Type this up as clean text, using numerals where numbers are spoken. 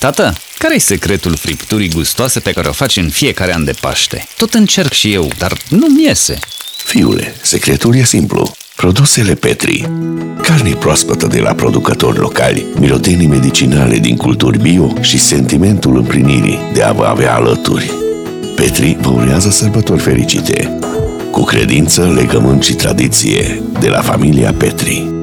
Tată, care-i secretul fripturii gustoase pe care o faci în fiecare an de Paște? Tot încerc și eu, dar nu-mi iese. Fiule, secretul e simplu. Produsele Petri. Carne proaspătă de la producători locali, mirodenii medicinale din culturi bio și sentimentul împlinirii de a vă avea alături. Petri vă urează sărbători fericite. Cu credință, legământ și tradiție de la familia Petri.